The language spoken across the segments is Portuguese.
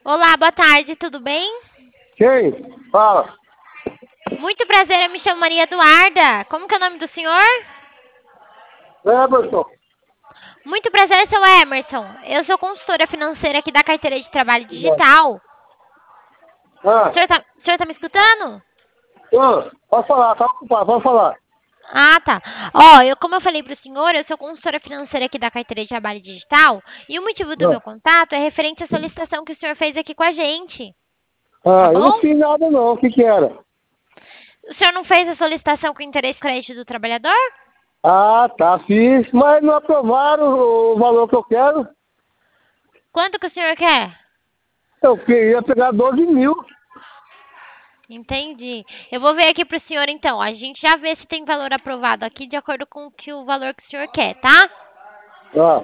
Olá, boa tarde, tudo bem? Quem? Fala. Muito prazer, eu me chamo Maria Eduarda. Como que é o nome do senhor? Emerson. Muito prazer, seu Emerson. Eu sou consultora financeira aqui da carteira de trabalho digital. Ah, O senhor tá me escutando? pode falar, tá ocupado, pode falar. Ah, tá. Ó, como eu falei pro senhor, eu sou consultora financeira aqui da carteira de trabalho digital e o motivo do meu contato é referente à solicitação que o senhor fez aqui com a gente. Tá Eu bom? não fiz nada não, o que que era? O senhor não fez a solicitação com interesse crédito do trabalhador? Ah, tá, fiz, mas não aprovaram o valor que eu quero. Quanto que o senhor quer? Eu queria pegar 12 mil. Entendi. Eu vou ver aqui pro senhor então. A gente já vê se tem valor aprovado aqui de acordo com o valor que o senhor quer, tá? Ah,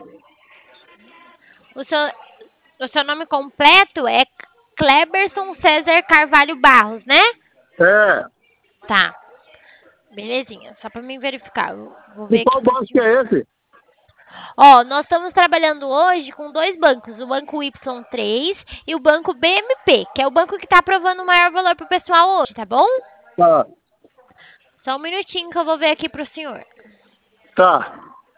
O seu nome completo é Cleberson César Carvalho Barros, né? é. Tá. Belezinha. Só pra mim verificar. Eu vou E ver aqui qual pro banco que senhor. é esse? Ó, nós estamos trabalhando hoje com dois bancos, o Banco Y3 e o Banco BMP, que é o banco que tá aprovando o maior valor pro pessoal hoje, tá bom? Tá, Só um minutinho que eu vou ver aqui pro senhor. tá.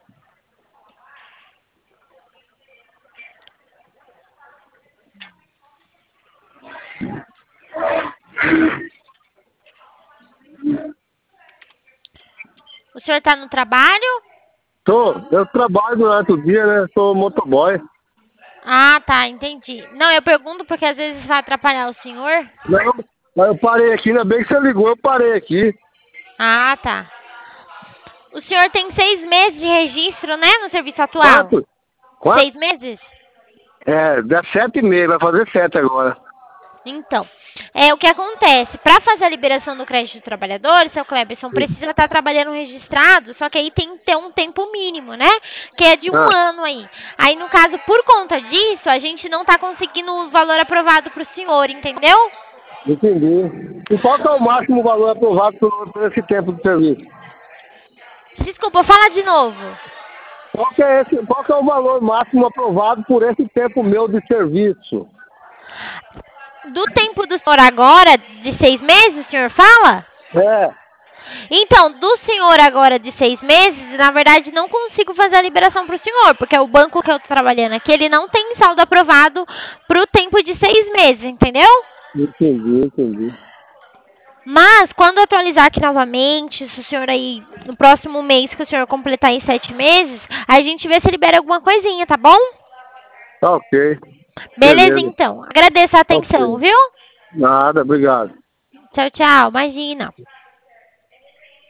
O senhor tá no trabalho? Eu trabalho durante o dia, né? Sou motoboy. Ah, tá, entendi. Não, eu pergunto porque às vezes vai atrapalhar o senhor. Não, mas eu parei aqui, ainda bem que você ligou, eu parei aqui. Ah, tá. O senhor tem 6 meses de registro, né, no serviço atual? Quanto? Quanto? 6 meses? Dá 7,5, vai fazer 7 agora. Então, o que acontece? Para fazer a liberação do crédito do trabalhador, seu Cleberson, precisa estar trabalhando registrado, só que aí tem que ter um tempo mínimo, né? Que é de um Ah. ano aí. Aí, no caso, por conta disso, a gente não está conseguindo o valor aprovado para o senhor, entendeu? Entendi. E qual que é o máximo valor aprovado por esse tempo de serviço? Desculpa, fala de novo. Qual que é o valor máximo aprovado por esse tempo meu de serviço? Do tempo do senhor agora, de 6 meses, o senhor fala? É. Então, do senhor agora de 6 meses, na verdade, não consigo fazer a liberação para o senhor, porque o banco que eu estou trabalhando aqui, ele não tem saldo aprovado para o tempo de 6 meses, entendeu? Entendi. Mas, quando atualizar aqui novamente, se o senhor aí, no próximo mês que o senhor completar em 7 meses, a gente vê se libera alguma coisinha, tá bom? Tá ok. Beleza, então. Agradeço a atenção, Ok. viu? Nada, obrigado. Tchau, tchau. Imagina.